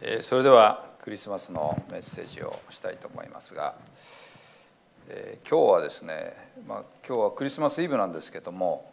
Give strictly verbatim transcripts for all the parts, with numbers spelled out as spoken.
それではクリスマスのメッセージをしたいと思いますが、えー、今日はですね、まあ、今日はクリスマスイブなんですけども、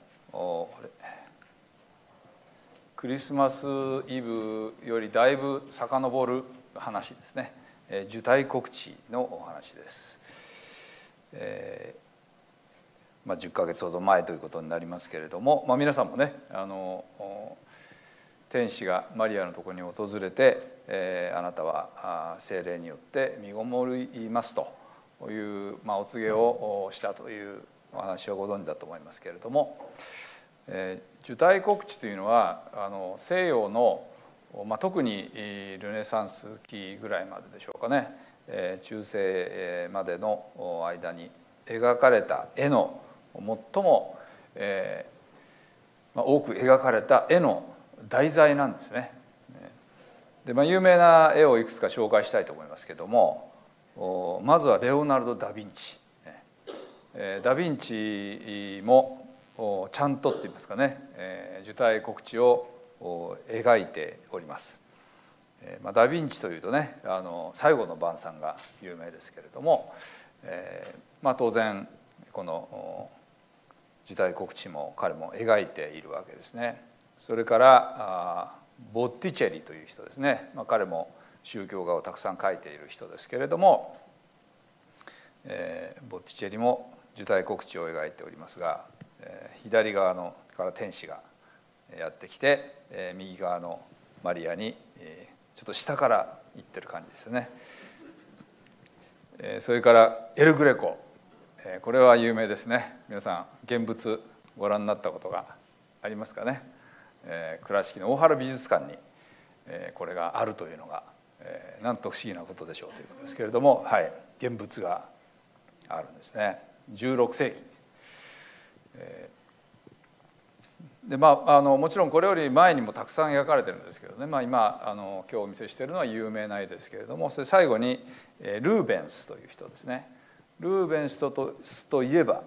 クリスマスイブよりだいぶ遡る話ですね。受胎告知のお話です。えーまあ、じゅっかげつほど前ということになりますけれども、まあ、皆さんもね、あの天使がマリアのところに訪れて、えー、あなたは聖霊によって身ごもりますという、まあ、お告げをしたというお話をご存知だと思いますけれども、えー、受胎告知というのはあの西洋の、まあ、特にルネサンス期ぐらいまででしょうかね、えー、中世までの間に描かれた絵の最も、えーまあ、多く描かれた絵の題材なんですね。で、まあ、有名な絵をいくつか紹介したいと思いますけども、まずはレオナルド・ダ・ヴィンチ。ダ・ヴィンチもちゃんとって言いますかね、受胎告知を描いております。まあ、ダ・ヴィンチというとね、あの最後の晩餐が有名ですけれども、えーまあ、当然この受胎告知も彼も描いているわけですね。それからボッティチェリという人ですね、まあ、彼も宗教画をたくさん描いている人ですけれども、えー、ボッティチェリも受胎告知を描いておりますが、えー、左側のから天使がやってきて、えー、右側のマリアに、えー、ちょっと下から行ってる感じですね。えー、それからエル・グレコ、えー、これは有名ですね。皆さん現物ご覧になったことがありますかね。えー、倉敷の大原美術館に、えー、これがあるというのが、えー、なんと不思議なことでしょうということですけれども、はい、現物があるんですね。じゅうろくせいき、えー、でまああのもちろんこれより前にもたくさん描かれてるんですけどね、まあ、今あの今日お見せしているのは有名な絵ですけれども、それ最後に、えー、ルーベンスという人ですね。ルーベンス と, と, といえば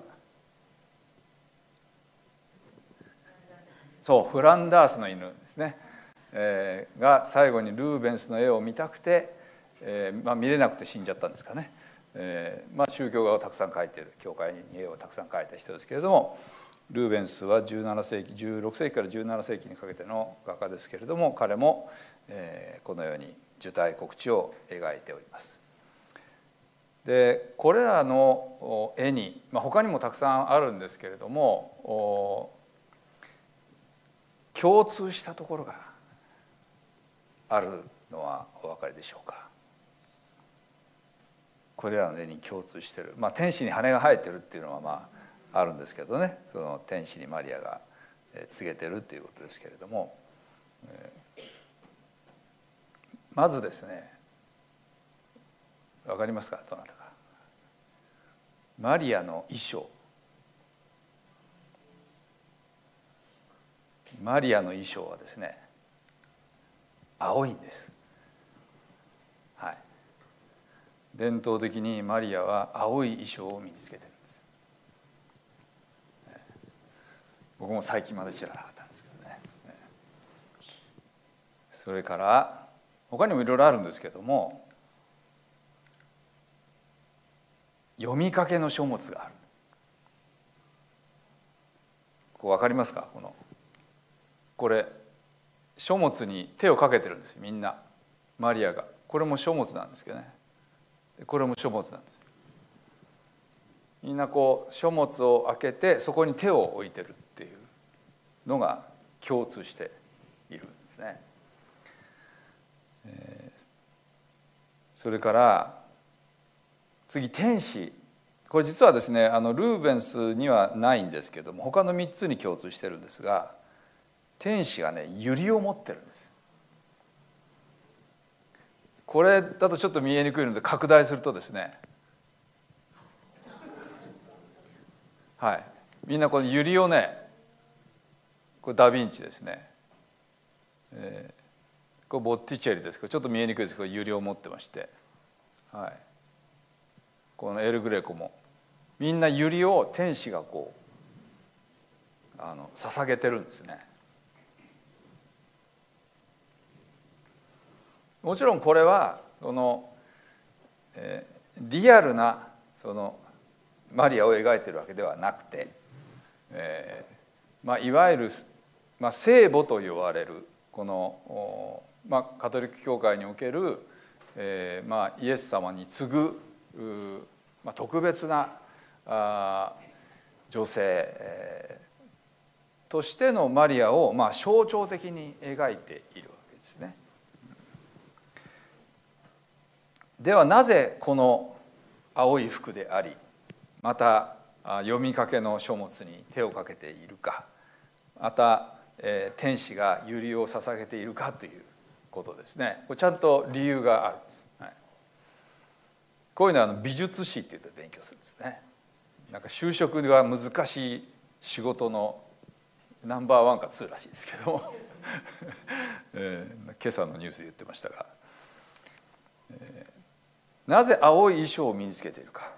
そうフランダースの犬ですね、えー、が最後にルーベンスの絵を見たくて、えーまあ、見れなくて死んじゃったんですかね。えーまあ、宗教画をたくさん描いている、教会に絵をたくさん描いた人ですけれども、ルーベンスはじゅうななせいきじゅうろくせいきからじゅうななせいきにかけての画家ですけれども、彼も、えー、このように受胎告知を描いております。でこれらの絵に、まあ、他にもたくさんあるんですけれども、共通したところがあるのはお分かりでしょうか。これらの絵に共通している、まあ、天使に羽が生えてるっていうのはまああるんですけどね、その天使にマリアが告げてるっていうことですけれども、まずですね、分かりますか、どなたか。マリアの衣装、マリアの衣装はですね、青いんです。はい。伝統的にマリアは青い衣装を身につけてるんです。僕も最近まで知らなかったんですけどね。それから他にもいろいろあるんですけども、読みかけの書物がある。こう分かりますか。このこれ書物に手をかけてるんですよ、みんな。マリアが。これも書物なんですけどね。これも書物なんです。みんなこう書物を開けてそこに手を置いてるっていうのが共通しているんですね。えー、それから次、天使。これ実はですね、あのルーベンスにはないんですけども、他のみっつに共通してるんですが、天使がね、百合を持ってるんです。これだとちょっと見えにくいので拡大するとですね、はい、みんなこの百合をね、これダ・ヴィンチですね、えー、これボッティチェリですけどちょっと見えにくいですけど百合を持ってまして、はい、このエル・グレコもみんな百合を天使がこうあの捧げてるんですね。 もちろんこれはその、えー、リアルなそのマリアを描いているわけではなくて、えーまあ、いわゆる、まあ、聖母と呼ばれるこの、まあ、カトリック教会における、えーまあ、イエス様に次ぐ、まあ、特別なあ女性、えー、としてのマリアを、まあ、象徴的に描いているわけですね。ではなぜこの青い服であり、また読みかけの書物に手をかけているか、また、えー、天使が百合を捧げているかということですね。これちゃんと理由があるんです、はい、こういうのはあの美術史っていって勉強するんですね。なんか就職が難しい仕事のナンバーワンかツーらしいですけども、えー、今朝のニュースで言ってましたが、えー、なぜ青い衣装を身につけているか。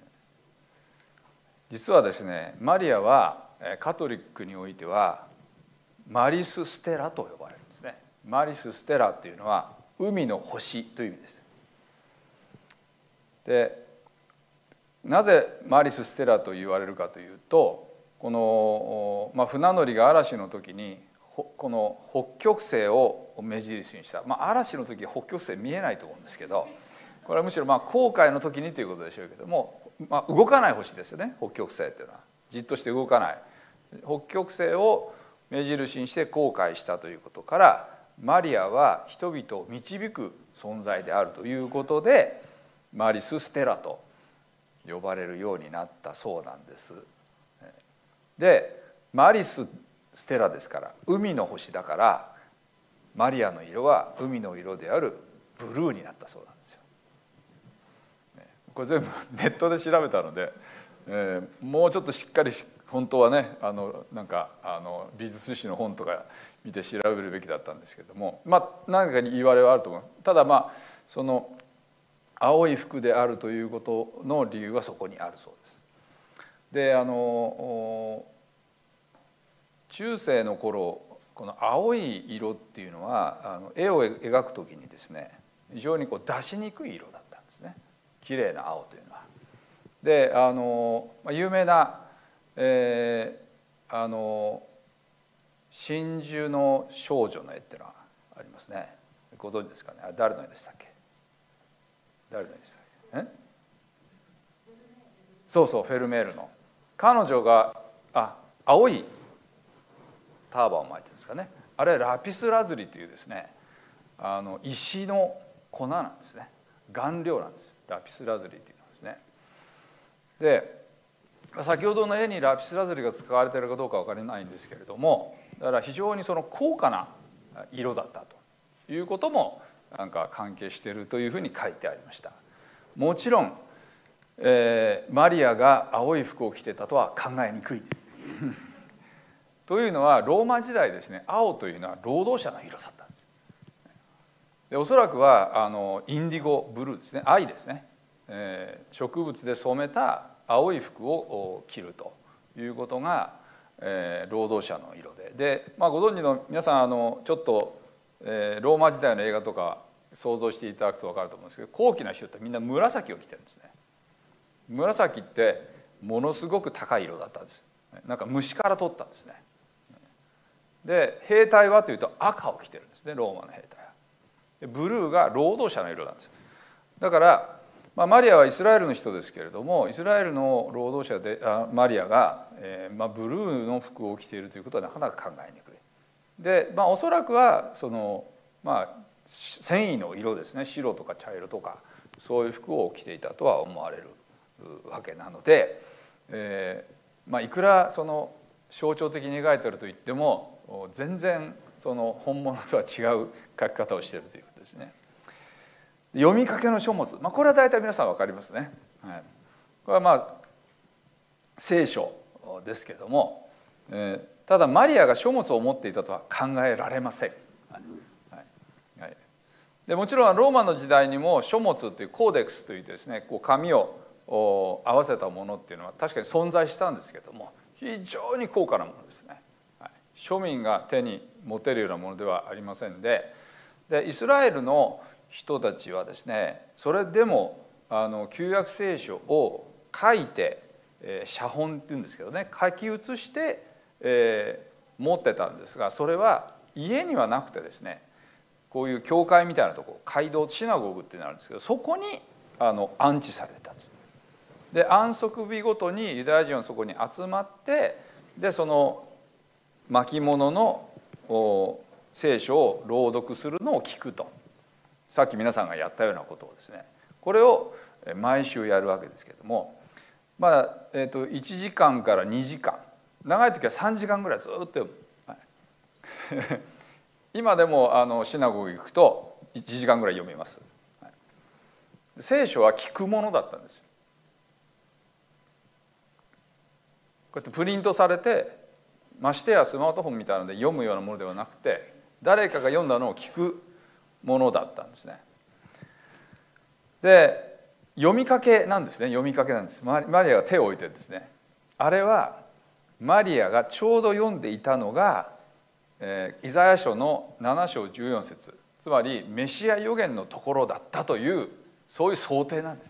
実はですね、マリアはカトリックにおいてはマリス・ステラと呼ばれるんですね。マリス・ステラっていうのは海の星という意味です。で、なぜマリス・ステラと言われるかというと、この、まあ、船乗りが嵐の時にこの北極星を目印にした、まあ、嵐の時北極星見えないと思うんですけど、これはむしろまあ航海の時にということでしょうけども、まあ、動かない星ですよね。北極星っていうのはじっとして動かない北極星を目印にして航海したということから、マリアは人々を導く存在であるということでマリス・ステラと呼ばれるようになったそうなんです。でマリス・ステラですから海の星だから、マリアの色は海の色であるブルーになったそうなんですよ。これ全部ネットで調べたので、えー、もうちょっとしっかり本当はね、あのなんかあの美術史の本とか見て調べるべきだったんですけども、まあ何かに言われはあると思う。ただまあその青い服であるということの理由はそこにあるそうです。で、あの中世の頃この青い色っていうのはあの絵を描くときにですね、非常にこう出しにくい色だったんですね。綺麗な青というのは。で、あの有名な、えー、あの真珠の少女の絵っていうのがありますね。ご存知ですかね。あ、誰の絵でしたっけ。誰の絵でしたっけ。え？そうそう、フェルメールの。彼女があ青いターバンを巻いてるんですかね。あれはラピスラズリというですね、あの石の粉なんですね。顔料なんです。ラピスラズリというのはですね。で、先ほどの絵にラピスラズリが使われているかどうかわからないんですけれども、だから非常にその高価な色だったということもなんか関係しているというふうに書いてありました。もちろん、えー、マリアが青い服を着てたとは考えにくいです。というのはローマ時代ですね、青というのは労働者の色だったんです。で、おそらくはあのインディゴブルーですね、藍ですね、えー、植物で染めた青い服を着るということが、えー、労働者の色で、で、まあ、ご存知の皆さんあのちょっと、えー、ローマ時代の映画とか想像していただくと分かると思うんですけど、高貴な人ってみんな紫を着てるんですね。紫ってものすごく高い色だったんです。なんか虫から取ったんですね。で、兵隊はというと赤を着てるんですね、ローマの兵隊は。で、ブルーが労働者の色なんです。だから、まあ、マリアはイスラエルの人ですけれども、イスラエルの労働者であマリアが、えーまあ、ブルーの服を着ているということはなかなか考えにくい。で、まあ、おそらくはその、まあ、繊維の色ですね、白とか茶色とかそういう服を着ていたとは思われるわけなので、えーまあ、いくらその象徴的に描いているといっても全然その本物とは違う描き方をしているということですね。読みかけの書物、まあ、これは大体皆さん分かりますね。はい、これはまあ聖書ですけども、えー、ただマリアが書物を持っていたとは考えられません。はいはい、でもちろんローマの時代にも書物というコーデックスというですね、こう紙を合わせたものっていうのは確かに存在したんですけども、非常に高価なものですね。はい、庶民が手に持てるようなものではありませんで、でイスラエルの人たちはですね、それでもあの旧約聖書を書いて、えー、写本っていうんですけどね、書き写して、えー、持ってたんですが、それは家にはなくてですね、こういう教会みたいなところ、街道シナゴグっていうのがあるんですけど、そこにあの安置されてたんです。で安息日ごとにユダヤ人はそこに集まって、でその巻物の聖書を朗読するのを聞くと、さっき皆さんがやったようなことをですね、これを毎週やるわけですけれども、まあえー、といちじかんからにじかん、長い時はさんじかんぐらいずっと読む、はい、今でもあのシナゴグ行くといちじかんぐらい読みます、はい、聖書は聞くものだったんですよ。こうやってプリントされて、ましてやスマートフォンみたいなので読むようなものではなくて、誰かが読んだのを聞くものだったんですね。で読みかけなんですね。読みかけなんです。マリアが手を置いてるんですね。あれはマリアがちょうど読んでいたのが、えー、イザヤ書のなな章じゅうよん節、つまりメシア預言のところだったという、そういう想定なんです。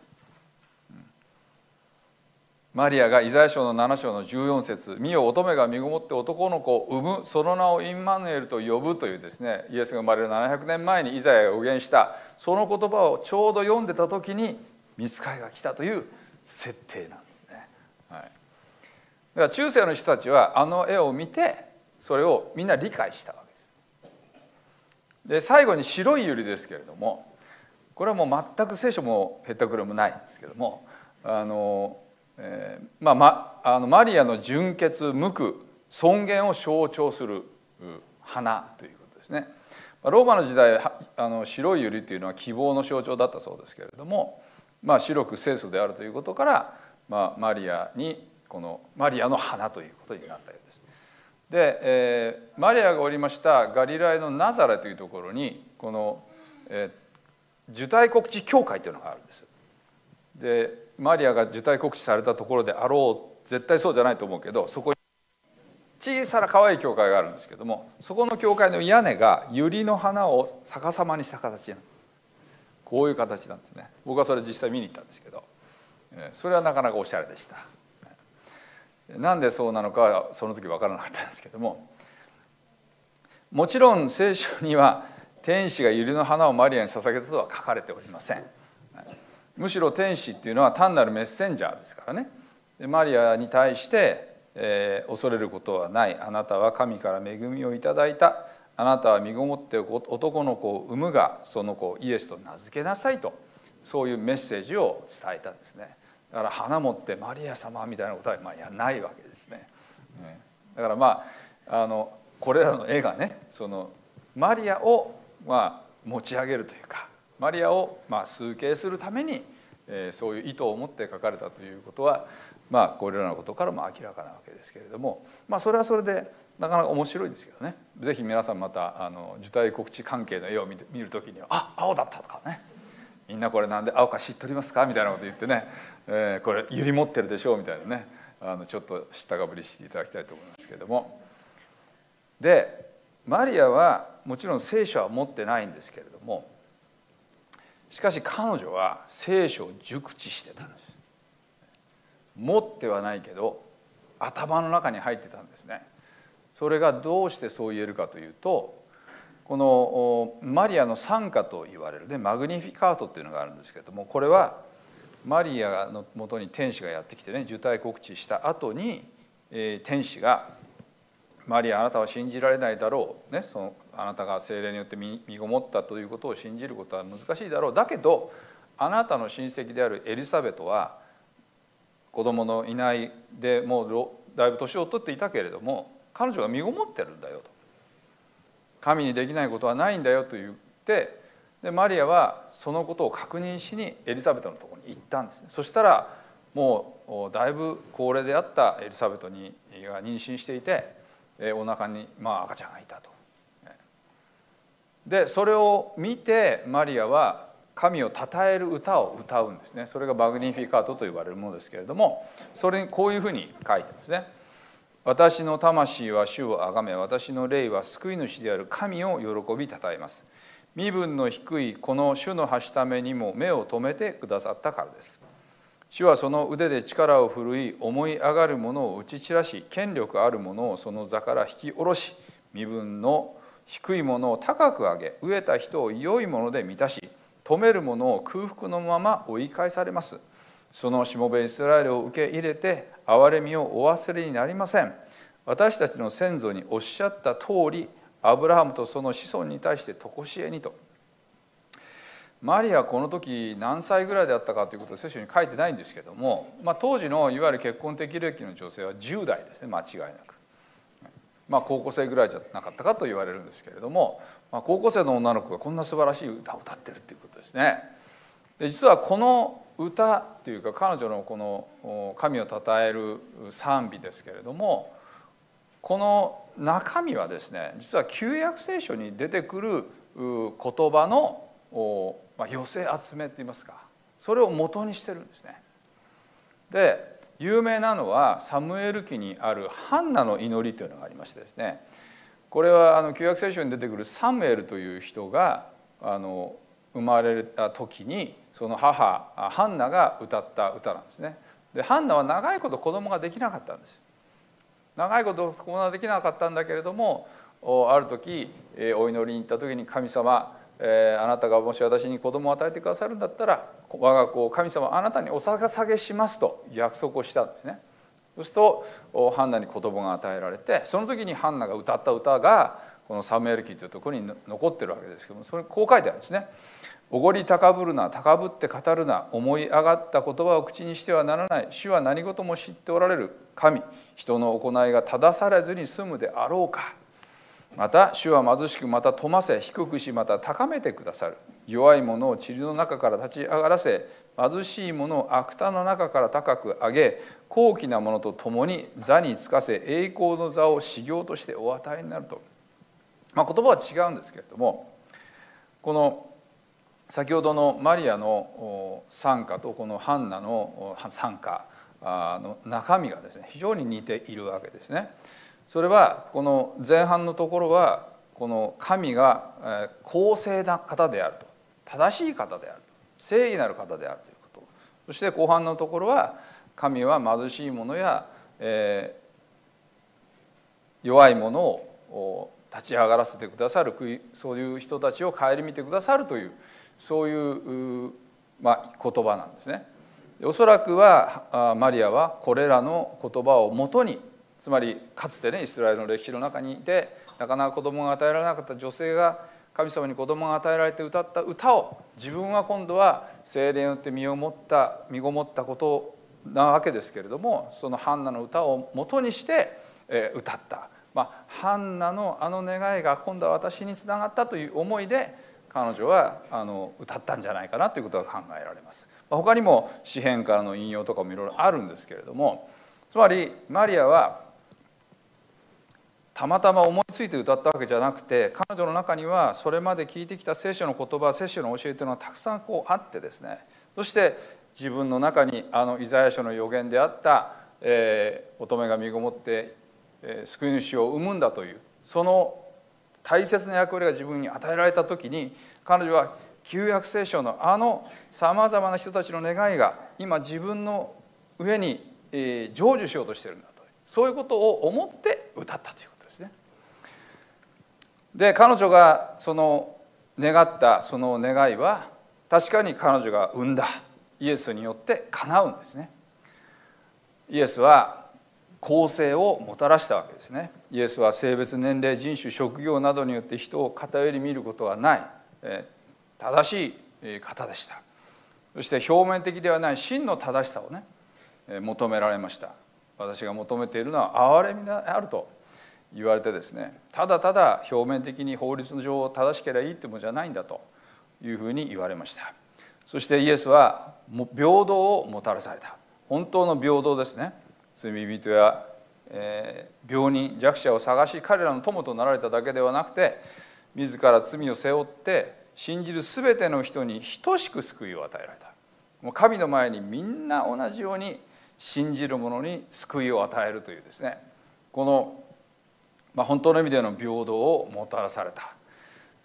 マリアがイザヤ書のなな章のじゅうよん節、見よ乙女が身ごもって男の子を産む、その名をインマヌエルと呼ぶというですね、イエスが生まれるななひゃくねんまえにイザヤが預言したその言葉をちょうど読んでた時に御使いが来たという設定なんですね、はい、だから中世の人たちはあの絵を見てそれをみんな理解したわけです。で最後に白い百合ですけれども、これはもう全く聖書もへったくれもないんですけども、あのえーまあ、まあのマリアの純潔無垢尊厳を象徴する花ということですね。ローマの時代、あの白い百合というのは希望の象徴だったそうですけれども、まあ、白く清楚であるということから、まあ、マリアにこのマリアの花ということになったようです。で、えー、マリアがおりましたガリラヤのナザレというところにこの、えー、受胎告知教会というのがあるんです。でマリアが受胎告知されたところであろう、絶対そうじゃないと思うけど、そこに小さな可愛い教会があるんですけども、そこの教会の屋根が百合の花を逆さまにした形なんです。こういう形なんですね。僕はそれ実際見に行ったんですけど、それはなかなかおしゃれでした。なんでそうなのかはその時分からなかったんですけども、もちろん聖書には天使が百合の花をマリアに捧げたとは書かれておりません。むしろ天使っていうのは単なるメッセンジャーですからね。でマリアに対して、えー、恐れることはない、あなたは神から恵みをいただいた、あなたは身ごもって男の子を産むがその子をイエスと名付けなさいと、そういうメッセージを伝えたんですね。だから花持ってマリア様みたいなことはまあやないわけですね。だからまああのこれらの絵がね、そのマリアをまあ持ち上げるというか、マリアをまあ崇敬するために、えー、そういう意図を持って書かれたということは、まあこれらのことからも明らかなわけですけれども、まあそれはそれでなかなか面白いですけどね。ぜひ皆さんまたあの受胎告知関係の絵を見て見るときには、あ、青だったとかね、みんなこれなんで青か知っておりますかみたいなこと言ってね、えー、これ百合持ってるでしょうみたいなね、あのちょっと知ったかぶりしていただきたいと思いますけれども、でマリアはもちろん聖書は持ってないんですけれども、しかし彼女は聖書を熟知してたんです。持ってはないけど頭の中に入ってたんですね。それがどうしてそう言えるかというと、このマリアの賛歌と言われるね、マグニフィカートっていうのがあるんですけれども、これはマリアのもとに天使がやってきてね、受胎告知した後に、えー、天使がマリア、あなたは信じられないだろう、ね、そのあなたが聖霊によって身ごもったということを信じることは難しいだろう、だけどあなたの親戚であるエリザベトは子供のいないでもうだいぶ年を取っていたけれども、彼女が身ごもってるんだよと、神にできないことはないんだよと言って、でマリアはそのことを確認しにエリザベトのところに行ったんですね。そしたらもうだいぶ高齢であったエリザベトにが妊娠していて、お腹にまあ赤ちゃんがいたと。でそれを見てマリアは神を称える歌を歌うんですね。それがマグニフィカートと呼ばれるものですけれども、それにこういうふうに書いてますね。私の魂は主をあがめ、私の霊は救い主である神を喜び称えます。 身分の低いこの主のはしためにも目を留めてくださったからです。主はその腕で力を振るい、思い上がる者を打ち散らし、権力ある者をその座から引き下ろし、身分の低い者を高く上げ、飢えた人を良いもので満たし、富める者を空腹のまま追い返されます。そのしもべイスラエルを受け入れて、憐れみをお忘れになりません。私たちの先祖におっしゃった通り、アブラハムとその子孫に対して常しえにと。マリアはこの時何歳ぐらいであったかということを聖書に書いてないんですけども、まあ、当時のいわゆる結婚適齢期の女性はじゅう代ですね、間違いなく。まあ、高校生ぐらいじゃなかったかと言われるんですけれども、まあ、高校生の女の子がこんな素晴らしい歌を歌ってるということですね。で実はこの歌っていうか、彼女のこの神を称える賛美ですけれども、この中身はですね、実は旧約聖書に出てくる言葉のまあ、寄せ集めって言いますか、それを元にしてるんですね。で有名なのはサムエル記にあるハンナの祈りというのがありましてですね、これはあの旧約聖書に出てくるサムエルという人があの生まれた時に、その母ハンナが歌った歌なんですね。でハンナは長いこと子供ができなかったんです。長いこと子供ができなかったんだけれども、ある時お祈りに行った時に、神様、えー、あなたがもし私に子供を与えてくださるんだったら、我が子を神様あなたにお捧げしますと約束をしたんですね。そうするとハンナに子供が与えられて、その時にハンナが歌った歌がこのサムエル記というところに残ってるわけですけども、それこう書いてあるんですね。おごり高ぶるな、高ぶって語るな、思い上がった言葉を口にしてはならない。主は何事も知っておられる神、人の行いが正されずに済むであろうか。また主は貧しく、また富ませ、低くし、また高めてくださる。弱い者を塵の中から立ち上がらせ、貧しい者を悪田の中から高く上げ、高貴な者と共に座につかせ、栄光の座を修行としてお与えになると。まあ、言葉は違うんですけれども、この先ほどのマリアの賛歌とこのハンナの賛歌の中身がですね、非常に似ているわけですね。それはこの前半のところは、この神が公正な方であると、正しい方であると、正義なる方であるということ。そして後半のところは、神は貧しい者や、えー、弱い者を立ち上がらせてくださる、そういう人たちを顧みてくださるという、そういう、まあ、言葉なんですね。おそらくはマリアはこれらの言葉をもとに、つまりかつてね、イスラエルの歴史の中にいてなかなか子供が与えられなかった女性が神様に子供が与えられて歌った歌を、自分は今度は聖霊によって身をもった身ごもったことなわけですけれども、そのハンナの歌を元にして歌った、まあ、ハンナのあの願いが今度は私につながったという思いで彼女はあの歌ったんじゃないかなということが考えられます。他にも詩編からの引用とかもいろいろあるんですけれども、つまりマリアはたまたま思いついて歌ったわけじゃなくて、彼女の中にはそれまで聞いてきた聖書の言葉、聖書の教えというのはたくさんこうあってですね、そして自分の中にあのイザヤ書の預言であった、えー、乙女が身ごもって、えー、救い主を生むんだという、その大切な役割が自分に与えられた時に、彼女は旧約聖書のあのさまざまな人たちの願いが今自分の上に成就しようとしているんだと、そういうことを思って歌ったということですね。で彼女がその願ったその願いは、確かに彼女が産んだイエスによって叶うんですね。イエスは公正をもたらしたわけですね。イエスは性別、年齢、人種、職業などによって人を偏り見ることはない、正しい方でした。そして表面的ではない真の正しさをね求められました。私が求めているのは憐れみであると言われてですね、ただただ表面的に法律上正しければいいってもんじゃないんだというふうに言われました。そしてイエスは平等をもたらされた。本当の平等ですね。罪人や、えー、病人、弱者を探し彼らの友となられただけではなくて、自ら罪を背負って信じるすべての人に等しく救いを与えられた。もう神の前にみんな同じように信じる者に救いを与えるというですね、この、まあ、本当の意味での平等をもたらされた。そ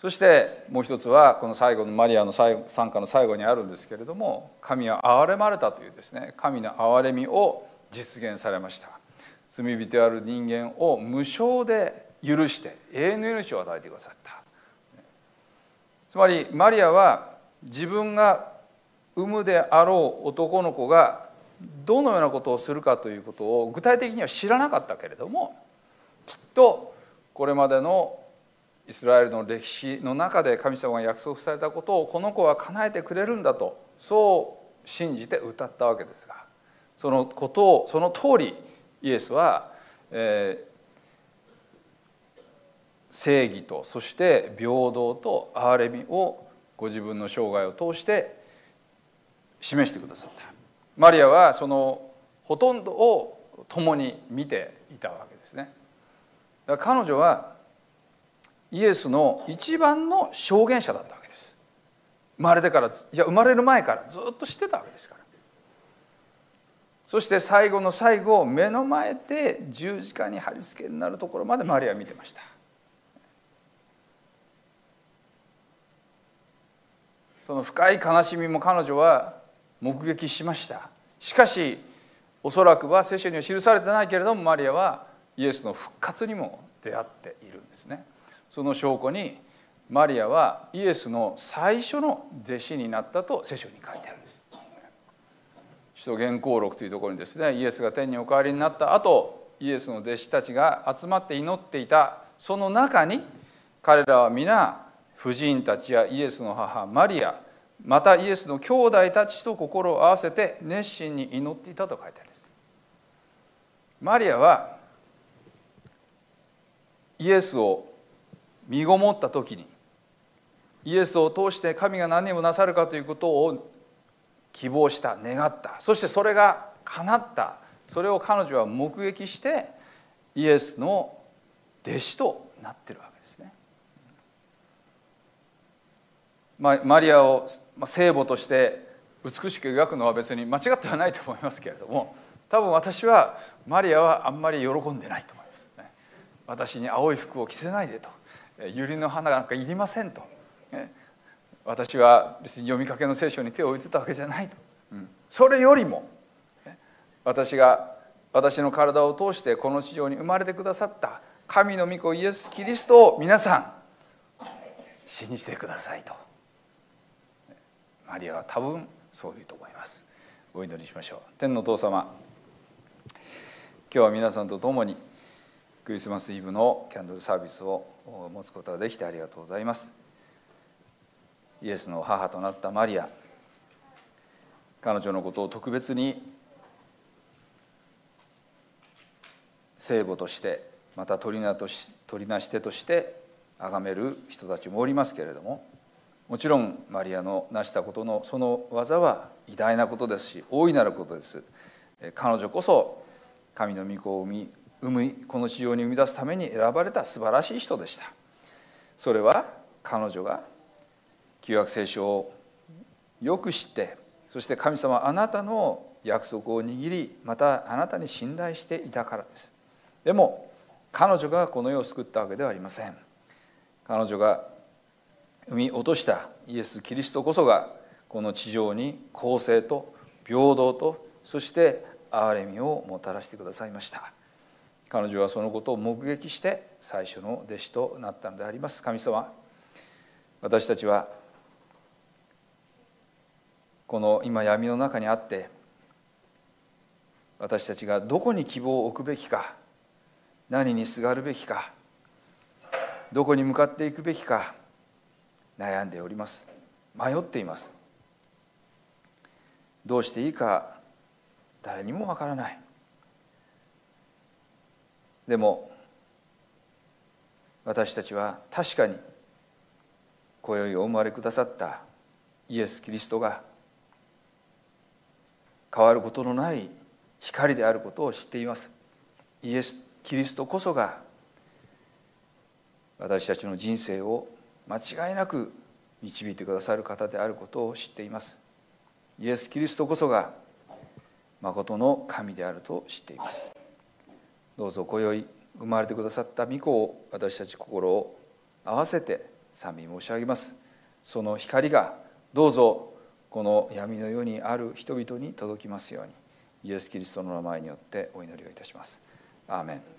そしてもう一つはこの最後のマリアの賛歌の最後にあるんですけれども、神は憐れまれたというですね、神の憐れみを実現されました。罪人である人間を無償で許して永遠の命を与えてくださった。つまりマリアは自分が産むであろう男の子がどのようなことをするかということを具体的には知らなかったけれども、きっとこれまでのイスラエルの歴史の中で神様が約束されたことをこの子は叶えてくれるんだと、そう信じて歌ったわけですが、そのことをその通りイエスは、えー、正義とそして平等と憐れみをご自分の生涯を通して示してくださった。マリアはそのほとんどを共に見ていたわけですね。だから彼女はイエスの一番の証言者だったわけです。生まれてから、いや生まれる前からずっと知ってたわけですから。そして最後の最後目の前で十字架に貼り付けになるところまでマリアは見てました。その深い悲しみも彼女は目撃しました。しかしおそらくは聖書には記されてないけれども、マリアはイエスの復活にも出会っているんですね。その証拠にマリアはイエスの最初の弟子になったと聖書に書いてあるんです。使徒言行録というところにですね、イエスが天にお帰りになった後、イエスの弟子たちが集まって祈っていたその中に、彼らは皆婦人たちやイエスの母マリア、またイエスの兄弟たちと心を合わせて熱心に祈っていたと書いてあるんです。マリアはイエスを身ごもった時に、イエスを通して神が何をなさるかということを希望した、願った、そしてそれが叶った。それを彼女は目撃してイエスの弟子となっているわけですね。マリアを聖母として美しく描くのは別に間違ってはないと思いますけれども、多分私はマリアはあんまり喜んでないと思いますね。私に青い服を着せないでと、百合の花なんかいりませんと、私は別に読みかけの聖書に手を置いてたわけじゃないと、うん、それよりも私が私の体を通してこの地上に生まれてくださった神の御子イエス・キリストを皆さん信じてくださいと、マリアは多分そう言うと思います。お祈りしましょう。天のお父様、今日は皆さんと共にクリスマスイブのキャンドルサービスを持つことができてありがとうございます。イエスの母となったマリア、彼女のことを特別に聖母として、また取りなとし取りなし手として崇める人たちもおりますけれども、もちろんマリアの成したことのその技は偉大なことですし、大いなることです。彼女こそ神の御子を生み生みこの地上に生み出すために選ばれた素晴らしい人でした。それは彼女が旧約聖書をよく知って、そして神様あなたの約束を握り、またあなたに信頼していたからです。でも彼女がこの世を救ったわけではありません。彼女が生み落としたイエス・キリストこそがこの地上に公正と平等と、そして憐れみをもたらしてくださいました。彼女はそのことを目撃して最初の弟子となったのであります。神様、私たちはこの今闇の中にあって、私たちがどこに希望を置くべきか、何にすがるべきか、どこに向かっていくべきか悩んでおります。迷っています。どうしていいか誰にもわからない。でも私たちは確かに今宵お生まれくださったイエス・キリストが変わることのない光であることを知っています。イエス・キリストこそが私たちの人生を間違いなく導いてくださる方であることを知っています。イエス・キリストこそが誠の神であると知っています。どうぞ今宵生まれてくださった御子を私たち心を合わせて賛美申し上げます。その光がどうぞこの闇の世にある人々に届きますように、イエス・キリストの名前によってお祈りをいたします。アーメン。